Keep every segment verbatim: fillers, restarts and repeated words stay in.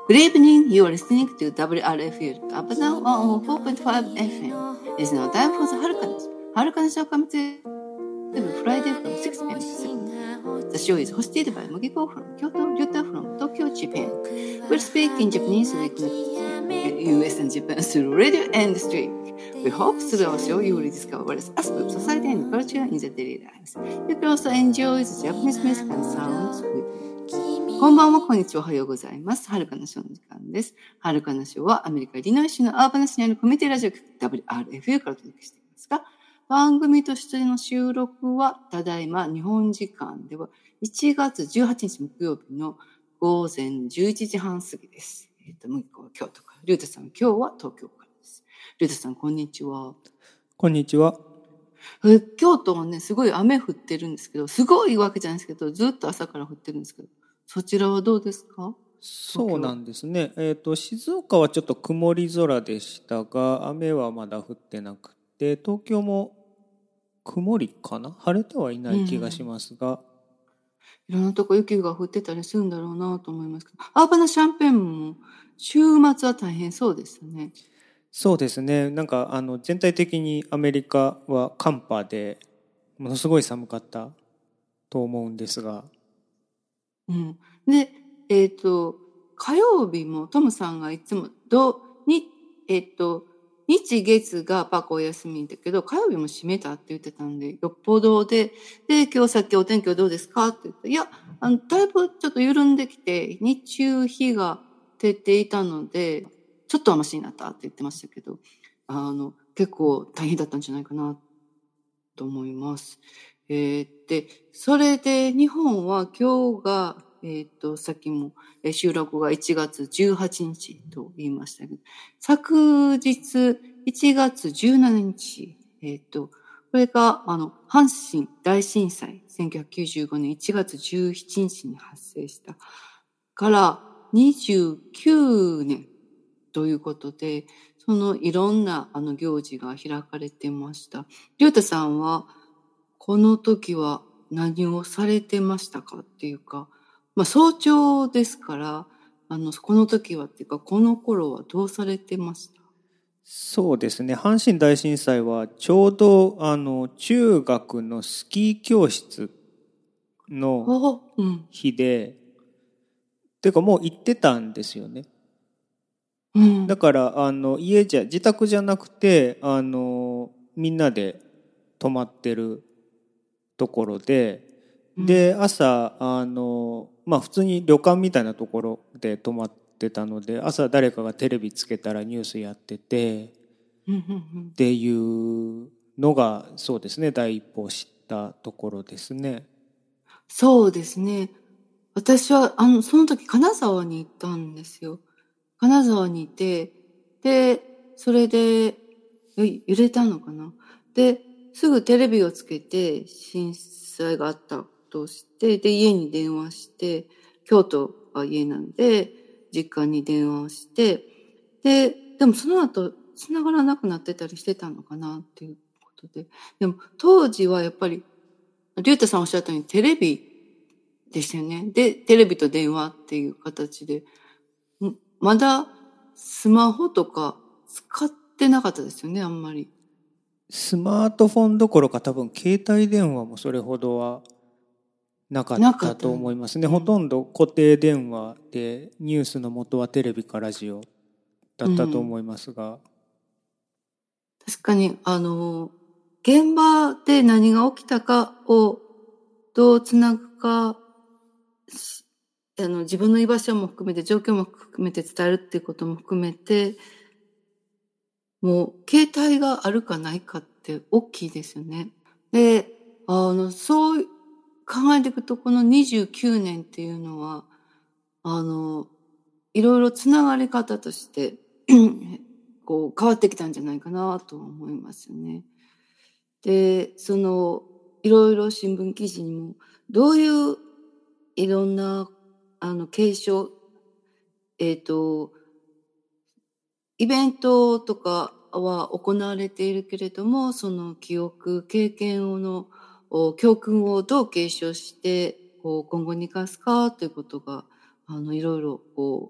Good evening, you are listening to ダブリューアールエフユー Up Now onフォーポイントファイブエフエム. It is now time for the はるかなし。はるかなしをcome to Friday from six p.m. to seven. The show is hosted by Mugiko from Kyoto, Ryuta from Tokyo, Japan. We'll speak in Japanese, we connect U S and Japan through radio and streaming. We hope through our show you will discover various aspects of society and culture in the daily lives. You can also enjoy the Japanese music and sounds with me. こんばんは、こんにちは、おはようございます。はるかなしょうの時間です。はるかなしょうはアメリカ・イリノイ州のアーバナ市にあるコミュニティラジオ局 ダブリューアールエフユー からお届けしていますが、番組としての収録はただいま日本時間ではいちがつじゅうはちにち木曜日の午前じゅういちじはん過ぎです。えっと、向こうは京都から、りゅうたさん今日は東京からです。りゅうたさんこんにちは。 こんにちは。 え京都はね、すごい雨降ってるんですけど、すごいわけじゃないですけど、ずっと朝から降ってるんですけど、そちらはどうですか？ そうなんですね。えっと、静岡はちょっと曇り空でしたが、雨はまだ降ってなくて、東京も曇りかな？晴れてはいない気がしますが、 うん、いろんなとこ雪が降ってたりするんだろうなと思いますけど、アーバナシャンペーンも週末は大変そうですね。 そうですね。なんかあの全体的にアメリカは寒波でものすごい寒かったと思うんですが、 うん、で、えっと、火曜日もトムさんがいつも、ど、に、えっと、日月がパコお休みだけど、火曜日も閉めたって言ってたんで、よっぽどで、で、今日さっきお天気はどうですかって言って、いや、あの、だいぶちょっと緩んできて、日中日が照っていたので、ちょっとはマシになったって言ってましたけど、あの、結構大変だったんじゃないかなと思います。えー、で、それで日本は今日が、えっと、さっきも収録がいちがつじゅうはちにちと言いましたけど、昨日いちがつじゅうしちにち、えっと、これが、あの、阪神大震災、せんきゅうひゃくきゅうじゅうごねんいちがつじゅうしちにちに発生したからにじゅうきゅうねんということで、そのいろんなあの行事が開かれてました。りゅうたさんは、この時は何をされてましたかっていうか、まあ早朝ですから、あの、この時はっていうか、この頃はどうされてました？ そうですね。阪神大震災はちょうどあの中学のスキー教室の日で、てかもう行ってたんですよね。うん、だからあの家じゃ自宅じゃなくてあのみんなで泊まってるところで、で朝あのまあ普通に旅館みたいなところで泊まってたので、朝誰かがテレビつけたらニュースやっててっていうのがそうですね、第一歩を知ったところですね。 そうですね。私はあのその時金沢に行ったんですよ。金沢にいて、でそれで揺れたのかな。ですぐテレビをつけて震災があったとして、で家に電話して、京都が家なんで実家に電話をして、ででもその後繋がらなくなってたりしてたのかなっていうことで、でも当時はやっぱり龍太さんおっしゃったようにテレビでしたよね。でテレビと電話っていう形で、まだスマホとか使ってなかったですよね、あんまり。 スマートフォンどころか多分携帯電話もそれほどはなかったと思いますね。ほとんど固定電話でニュースの元はテレビかラジオだったと思いますが、うん、 確かにあの現場で何が起きたかをどうつなぐか、あの自分の居場所も含めて状況も含めて伝えるっていうことも含めて、もう携帯があるかないかって大きいですよね。で、あのそう考えていくと、このにじゅうきゅうねんっていうのはあのいろいろつながり方としてこう変わってきたんじゃないかなと思いますよね。で、そのいろいろ新聞記事にもどういういろんなあの継承、えっとイベントとかは行われているけれども、その記憶経験をの教訓をどう継承してこう今後に生かすかということがあのいろいろこう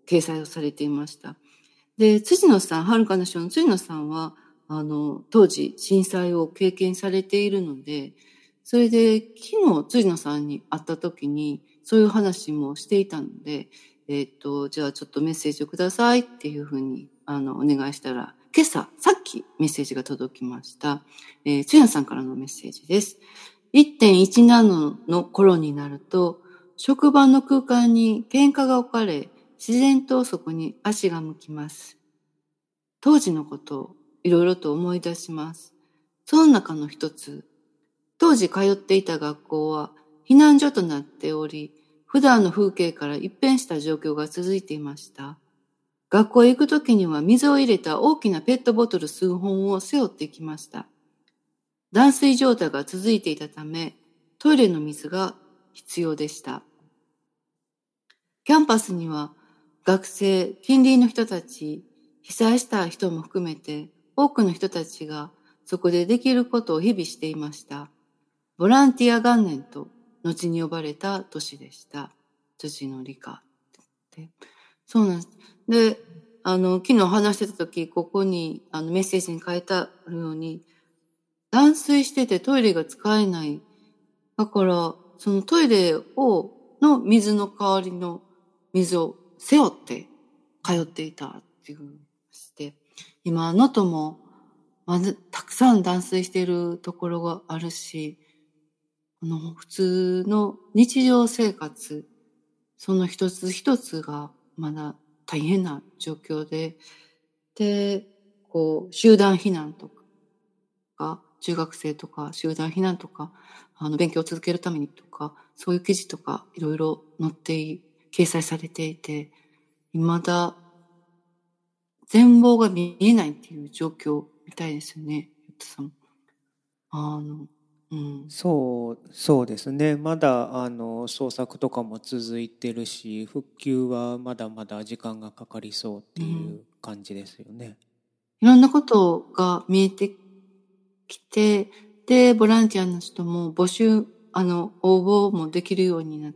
掲載をされていました。で、辻野さん、はるかの章の辻野さんは、あの、当時震災を経験されているので、それで昨日辻野さんに会った時にそういう話もしていたので、えっと、じゃあちょっとメッセージをくださいっていうふうに、あの、お願いしたら、今朝、さっきメッセージが届きました。えー、辻野さんからのメッセージです。いってんいちナノの頃になると、職場の空間に喧嘩が置かれ、自然とそこに足が向きます。当時のことをいろいろと思い出します。その中の一つ、当時通っていた学校は避難所となっており、普段の風景から一変した状況が続いていました。学校へ行くときには水を入れた大きなペットボトル数本を背負ってきました。断水状態が続いていたため、トイレの水が必要でした。キャンパスには学生、近隣の人たち、被災した人も含めて多くの人たちがそこでできることを日々していました。ボランティア元年と後に呼ばれた年でした。辻の理科ってそうなんです。で、あの、昨日話してた時、ここにあのメッセージに書いてあるように、断水しててトイレが使えない。だから、そのトイレを、の水の代わりの水を背負って通っていたっていうふうにして、今、能登も、まず、たくさん断水しているところがあるし、あの、普通の日常生活、その一つ一つがまだ大変な状況で、で、こう、集団避難とか、中学生とか集団避難とか、あの、勉強を続けるためにとか、そういう記事とかいろいろ載ってい、掲載されていて、未だ全貌が見えないっていう状況みたいですよね、ゆっとさん。あの、うん、 そうそうですね。まだあの捜索とかも続いてるし、復旧はまだまだ時間がかかりそうっていう感じですよね。 うん、いろんなことが見えてきて、でボランティアの人も募集あの応募もできるようになって、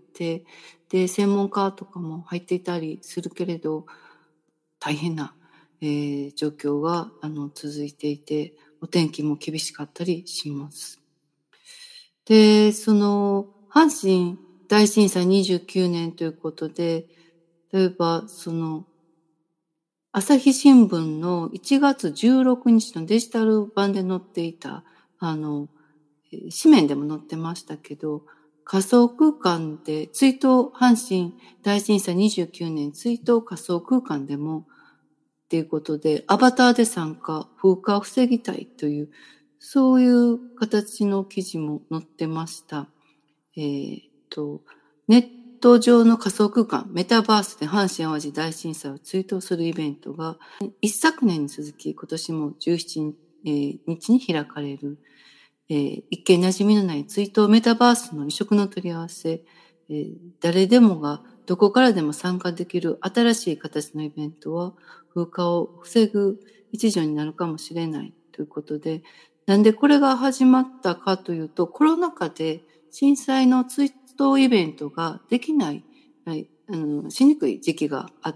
で専門家とかも入っていたりするけれど、大変な、えー、状況があの続いていて、お天気も厳しかったりします。で、その、阪神大震災にじゅうきゅうねんということで、例えば、その、朝日新聞のいちがつじゅうろくにちのデジタル版で載っていた、あの、紙面でも載ってましたけど、仮想空間で追悼、阪神大震災にじゅうきゅうねん追悼仮想空間でも、っていうことで、アバターで参加、風化を防ぎたいという、そういう形の記事も載ってました。えー、っと、ネット上の仮想空間、メタバースで阪神淡路大震災を追悼するイベントが、一昨年に続き、今年もじゅうしちにちに開かれる、えー、一見馴染みのない追悼メタバースの移植の取り合わせ、えー、誰でもがどこからでも参加できる新しい形のイベントは、風化を防ぐ一助になるかもしれないということで、なんでこれが始まったかというと、コロナ禍で震災の追悼イベントができない、はい、あのしにくい時期があって、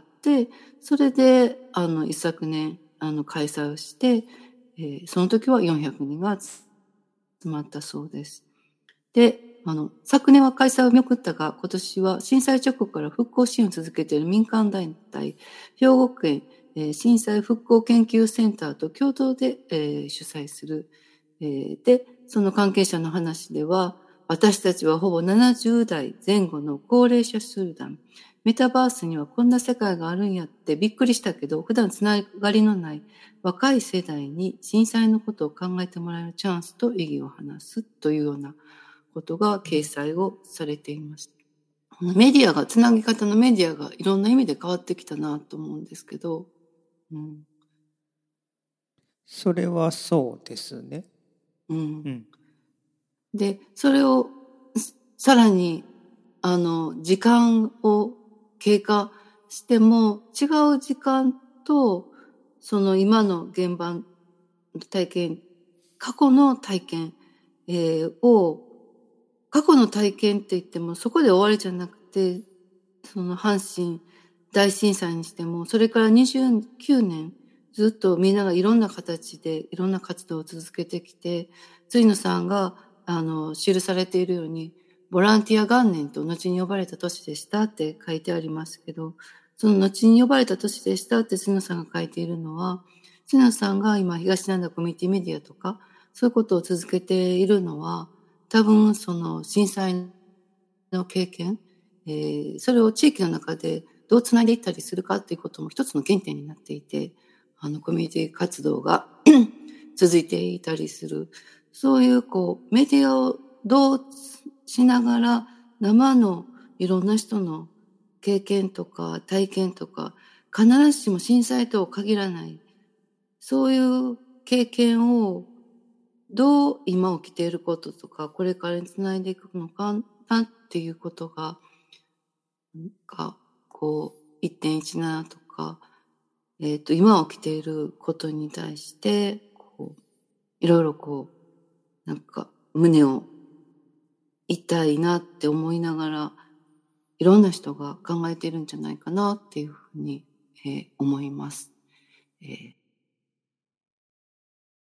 それであの一昨年あの開催をして、えー、その時はよんひゃくにんが集まったそうです。で、あの昨年は開催を見送ったが、今年は震災直後から復興支援を続けている民間団体、兵庫県えー、震災復興研究センターと共同で、えー、主催する、えー。で、その関係者の話では、私たちはほぼななじゅうだいぜん後の高齢者集団。メタバースにはこんな世界があるんやってびっくりしたけど、普段つながりのない若い世代に震災のことを考えてもらえるチャンスと意義を話すというようなことが掲載をされていました。メディアが、つなぎ方のメディアがいろんな意味で変わってきたなと思うんですけど、うん、 それはそうですね。 うん。うん、で、それをさらにあの時間を経過しても違う時間とその今の現場の体験、過去の体験、えー、を過去の体験って言ってもそこで終わりじゃなくて、その阪神大震災にしても、それからにじゅうきゅうねん、ずっとみんながいろんな形でいろんな活動を続けてきて、辻野さんが、あの、記されているように、ボランティア元年と後に呼ばれた年でしたって書いてありますけど、その後に呼ばれた年でしたって辻野さんが書いているのは、辻野さんが今東灘コミュニティメディアとか、そういうことを続けているのは、多分その震災の経験、えー、それを地域の中でどうつないでいったりするかっていうことも一つの原点になっていて、あのコミュニティ活動が続いていたりする。そういうこうメディアをどうしながら生のいろんな人の経験とか体験とか、必ずしも震災とは限らない、そういう経験をどう今起きていることとかこれからにつないでいくのかなっていうことが、なんかこう いってんいちなな とか、えっと今起きていることに対してこういろいろこうなんか胸を痛いなって思いながら、いろんな人が考えているんじゃないかなっていうふうに、えー、思います。えー